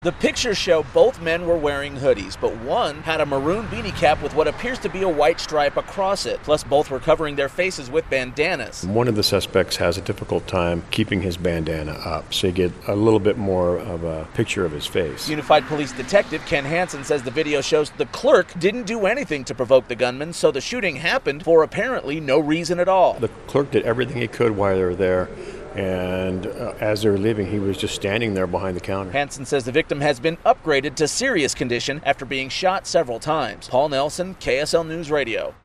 The pictures show both men were wearing hoodies, but one had a maroon beanie cap with what appears to be a white stripe across it. Plus, both were covering their faces with bandanas. One of the suspects has a difficult time keeping his bandana up, so you get a little bit more of a picture of his face. Unified Police Detective Ken Hansen says the video shows the clerk didn't do anything to provoke the gunman, so the shooting happened for apparently no reason at all. The clerk did everything he could while they were there. And as they were leaving, he was just standing there behind the counter. Hansen says the victim has been upgraded to serious condition after being shot several times. Paul Nelson, KSL News Radio.